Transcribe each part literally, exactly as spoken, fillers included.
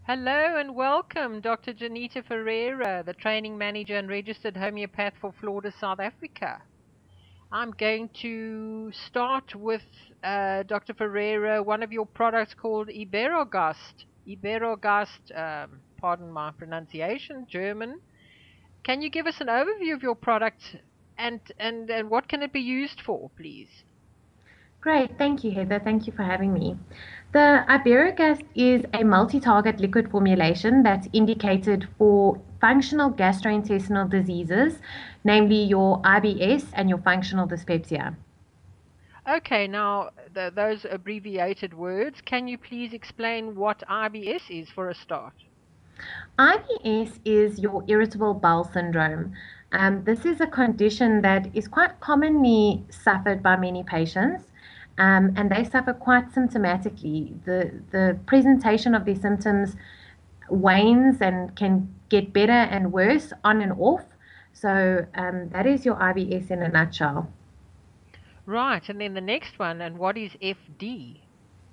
Hello and welcome, Doctor Janita Ferreira, the training manager and registered homeopath for Florida, South Africa. I'm going to start with uh, Doctor Ferreira, one of your products called Iberogast. Iberogast, um, pardon my pronunciation, German. Can you give us an overview of your product and, and, and what can it be used for, please? Great. Thank you, Heather. Thank you for having me. The Iberogast is a multi-target liquid formulation that's indicated for functional gastrointestinal diseases, namely your I B S and your functional dyspepsia. Okay, now th those abbreviated words, can you please explain what I B S is for a start? I B S is your irritable bowel syndrome. Um, this is a condition that is quite commonly suffered by many patients, um, and they suffer quite symptomatically. The, the presentation of these symptoms wanes and can get better and worse on and off. So um, that is your I B S in a nutshell. Right, and then the next one, and what is F D?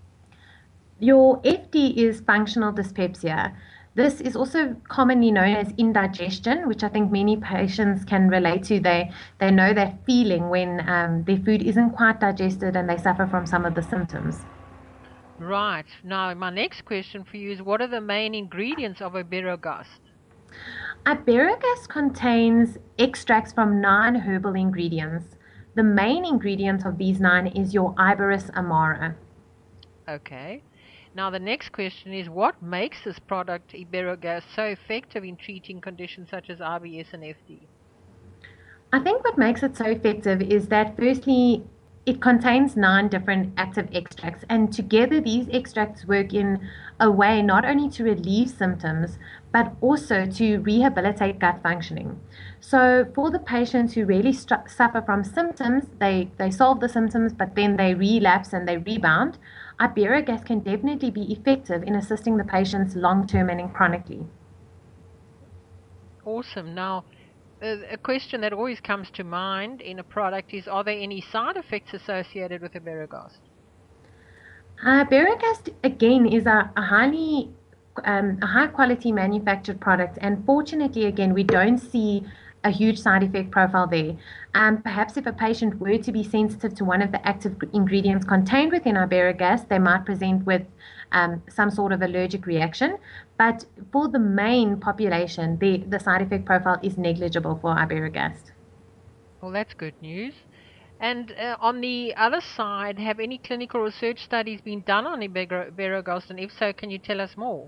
Your F D is functional dyspepsia. This is also commonly known as indigestion, which I think many patients can relate to. They they know that feeling when um, their food isn't quite digested and they suffer from some of the symptoms. Right, now my next question for you is what are the main ingredients of Iberogast? Asparagus contains extracts from nine herbal ingredients. The main ingredient of these nine is your Iberis amara. Okay, now the next question is what makes this product Iberogast so effective in treating conditions such as I B S and F D? I think what makes it so effective is that, firstly, it contains nine different active extracts, and together these extracts work in a way not only to relieve symptoms but also to rehabilitate gut functioning. So, for the patients who really stru- suffer from symptoms, they, they solve the symptoms but then they relapse and they rebound. Iberogast can definitely be effective in assisting the patients long term and chronically. Awesome. Now, uh, a question that always comes to mind in a product is are there any side effects associated with Iberogast? Uh, Beragast again is a, a highly um, a high quality manufactured product, and fortunately, again, we don't see a huge side effect profile there. Um, perhaps if a patient were to be sensitive to one of the active ingredients contained within Iberogast, they might present with um, some sort of allergic reaction. But for the main population, the, the side effect profile is negligible for Iberogast. Well, that's good news. And uh, on the other side, have any clinical research studies been done on Iberogast? And if so, can you tell us more?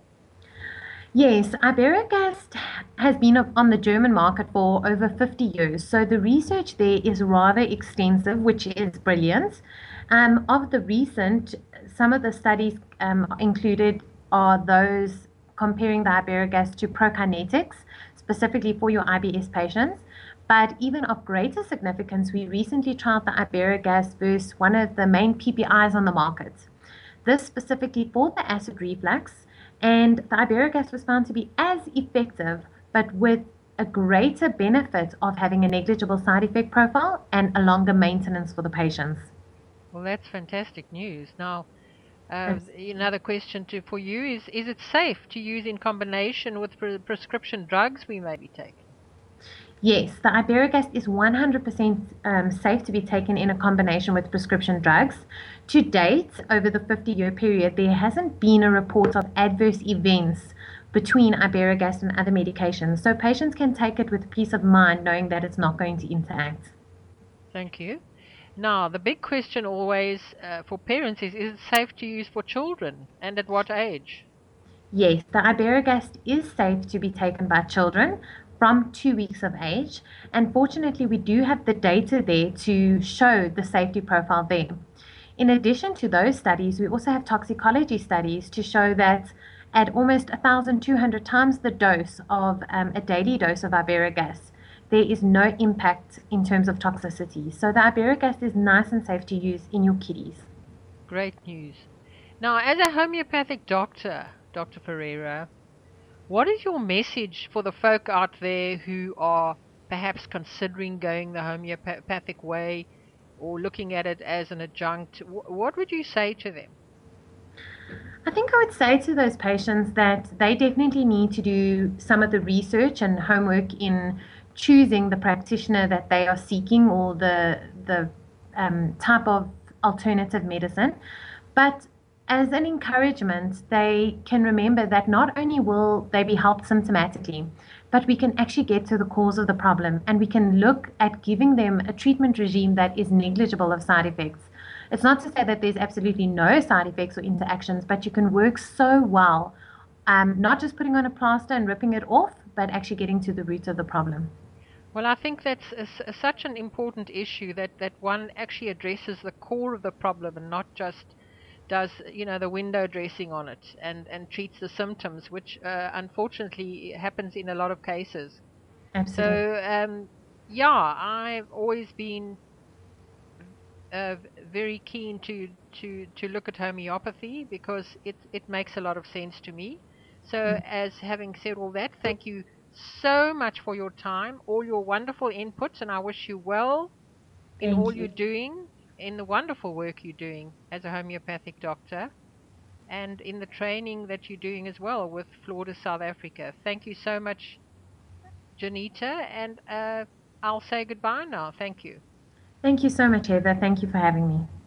Yes, Iberogast has been on the German market for over fifty years. So the research there is rather extensive, which is brilliant. Um, of the recent, some of the studies um, included are those comparing the Iberogast to prokinetics, specifically for your I B S patients. But even of greater significance, we recently trialed the Iberogast versus one of the main P P Is on the market. This specifically for the acid reflux, and the Iberogast was found to be as effective, but with a greater benefit of having a negligible side effect profile and a longer maintenance for the patients. Well, that's fantastic news. Now, uh, Absolutely. another question to, for you is Is it safe to use in combination with pre- prescription drugs we may be taking? Yes, the Iberogast is one hundred percent um, safe to be taken in a combination with prescription drugs. To date, over the fifty year period, there hasn't been a report of adverse events between Iberogast and other medications. So patients can take it with peace of mind knowing that it's not going to interact. Thank you. Now, the big question always uh, for parents is Is it safe to use for children and at what age? Yes, the Iberogast is safe to be taken by children from two weeks of age. And fortunately, we do have the data there to show the safety profile there. In addition to those studies, we also have toxicology studies to show that at almost one thousand two hundred times the dose of um, a daily dose of Iberogast, there is no impact in terms of toxicity. So the Iberogast is nice and safe to use in your kiddies. Great news. Now, as a homeopathic doctor, Doctor Ferreira, what is your message for the folk out there who are perhaps considering going the homeopathic way or looking at it as an adjunct? Wh- What would you say to them? I think I would say to those patients that they definitely need to do some of the research and homework in choosing the practitioner that they are seeking or the the um, type of alternative medicine. But as an encouragement, they can remember that not only will they be helped symptomatically, but we can actually get to the cause of the problem and we can look at giving them a treatment regime that is negligible of side effects. It's not to say that there's absolutely no side effects or interactions, but you can work so well, um, not just putting on a plaster and ripping it off, but actually getting to the root of the problem. Well, I think that's a s- a- such an important issue that, that one actually addresses the core of the problem and not just does, you know, the window dressing on it and, and treats the symptoms, which uh, unfortunately happens in a lot of cases. Absolutely. So, um, yeah, I've always been uh, very keen to, to, to look at homeopathy because it, it makes a lot of sense to me. So, as having said all that, thank you so much for your time, all your wonderful inputs, and I wish you well in all Thank you're you. doing, in the wonderful work you're doing as a homeopathic doctor, and in the training that you're doing as well with Florida, South Africa. Thank you so much, Janita, and uh, I'll say goodbye now. Thank you. Thank you so much, Heather. Thank you for having me.